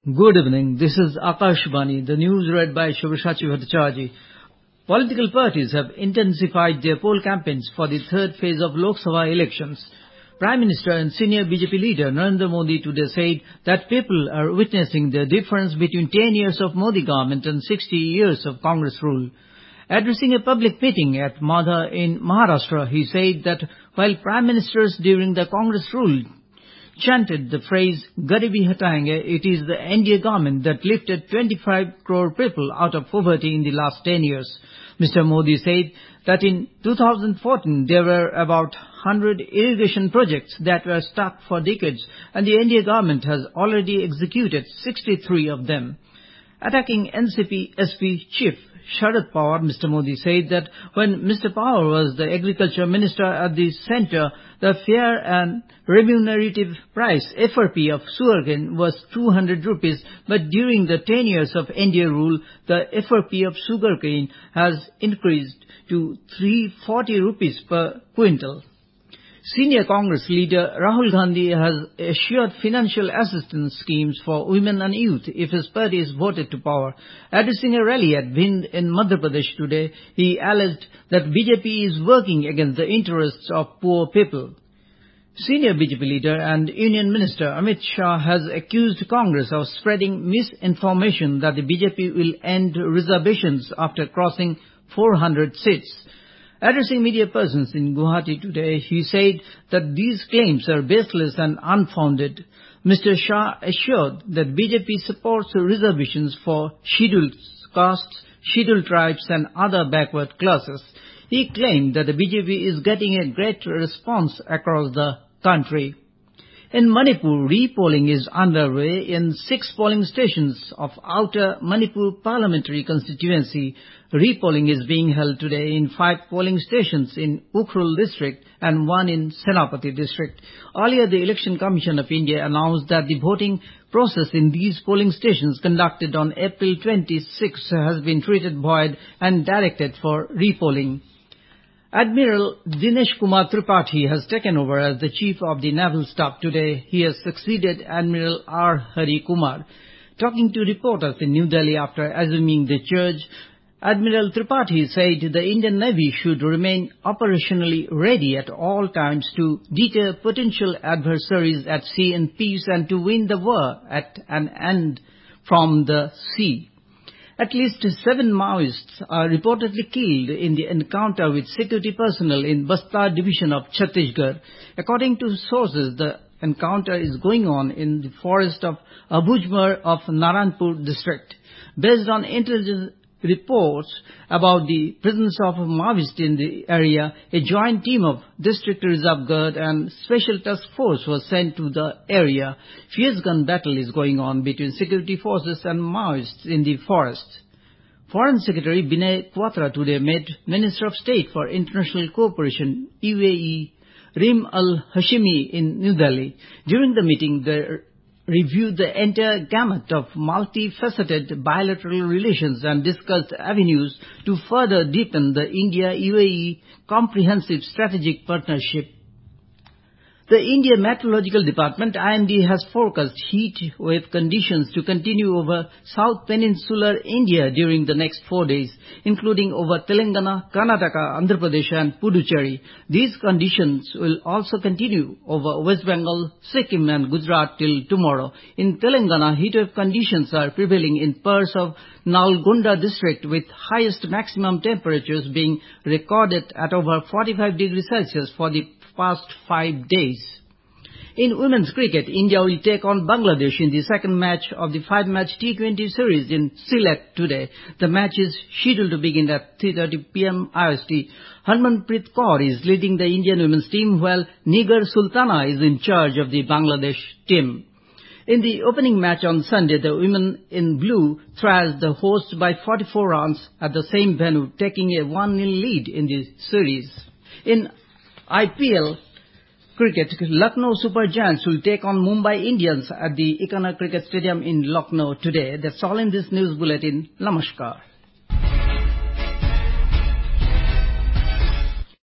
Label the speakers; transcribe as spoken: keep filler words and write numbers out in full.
Speaker 1: Good evening. This is Akashvani. The news read by Shubhashachi Bhattacharjee. Political parties have intensified their poll campaigns for the third phase of Lok Sabha elections. Prime Minister and senior B J P leader Narendra Modi today said that people are witnessing the difference between ten years of Modi government and sixty years of Congress rule. Addressing a public meeting at Madha in Maharashtra, he said that while prime ministers during the Congress rule chanted the phrase "Garibi Hatayenge," it is the N D A government that lifted twenty-five crore people out of poverty in the last ten years. Mister Modi said that in two thousand fourteen there were about one hundred irrigation projects that were stuck for decades, and the N D A government has already executed sixty-three of them. Attacking N C P S P chief Sharad Pawar, Mister Modi said that when Mister Pawar was the agriculture minister at the centre, the fair and remunerative price F R P of sugarcane was two hundred rupees, but during the ten years of N D A rule, the F R P of sugarcane has increased to three hundred forty rupees per quintal. Senior Congress leader Rahul Gandhi has assured financial assistance schemes for women and youth if his party is voted to power. Addressing a rally at Bhind in Madhya Pradesh today, he alleged that B J P is working against the interests of poor people. Senior B J P leader and Union Minister Amit Shah has accused Congress of spreading misinformation that the B J P will end reservations after crossing four hundred seats. Addressing media persons in Guwahati today, he said that these claims are baseless and unfounded. Mister Shah assured that B J P supports reservations for scheduled castes, scheduled tribes and other backward classes. He claimed that the B J P is getting a great response across the country. In Manipur, re-polling is underway in six polling stations of Outer Manipur Parliamentary Constituency. Re-polling is being held today in five polling stations in Ukhrul district and one in Senapati district. Earlier, the Election Commission of India announced that the voting process in these polling stations conducted on April twenty-sixth has been treated void and directed for re-polling. Admiral Dinesh Kumar Tripathi has taken over as the Chief of the Naval Staff today. He has succeeded Admiral R. Hari Kumar. Talking to reporters in New Delhi after assuming the charge, Admiral Tripathi said the Indian Navy should remain operationally ready at all times to deter potential adversaries at sea in peace and to win the war at an end from the sea. At least seven Maoists are reportedly killed in the encounter with security personnel in Bastar division of Chhattisgarh. According to sources, the encounter is going on in the forest of Abujmar of Naranpur district. Based on intelligence reports about the presence of Maoists in the area, a joint team of District Reserve Guard and Special Task Force was sent to the area. Fierce gun battle is going on between security forces and Maoists in the forest. Foreign Secretary Binay Quatra today met Minister of State for International Cooperation, U A E, Rim al-Hashimi in New Delhi. During the meeting, the reviewed the entire gamut of multifaceted bilateral relations and discussed avenues to further deepen the India-U A E comprehensive strategic partnership. The India Meteorological Department I M D has forecast heat wave conditions to continue over South Peninsular India during the next four days, including over Telangana, Karnataka, Andhra Pradesh and Puducherry. These conditions will also continue over West Bengal, Sikkim and Gujarat till tomorrow. In Telangana, heat wave conditions are prevailing in parts of Nalgonda district, with highest maximum temperatures being recorded at over forty-five degrees Celsius for the past five days. In women's cricket, India will take on Bangladesh in the second match of the five-match T twenty series in Sylhet today. The match is scheduled to begin at three thirty p m I S T. Harmanpreet Kaur is leading the Indian women's team, while Nigar Sultana is in charge of the Bangladesh team. In the opening match on Sunday, the women in blue thrashed the hosts by forty-four runs at the same venue, taking a one nil lead in the series. In I P L cricket, Lucknow Super Giants will take on Mumbai Indians at the Ikana Cricket Stadium in Lucknow today. That's all in this news bulletin. Namaskar.